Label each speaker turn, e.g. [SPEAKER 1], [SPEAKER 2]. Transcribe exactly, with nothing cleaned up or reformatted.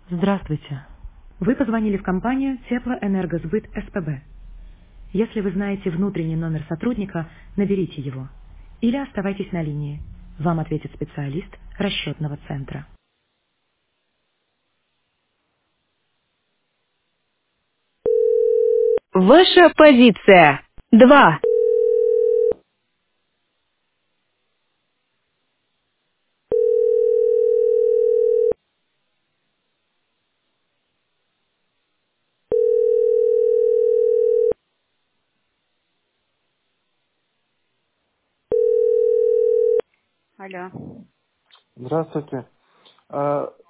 [SPEAKER 1] Здравствуйте. Вы позвонили в компанию Теплоэнергосбыт СПБ. Если вы знаете внутренний номер сотрудника, наберите его. Или оставайтесь на линии. Вам ответит специалист расчетного центра.
[SPEAKER 2] Ваша позиция. Два. Алло.
[SPEAKER 3] Здравствуйте. А,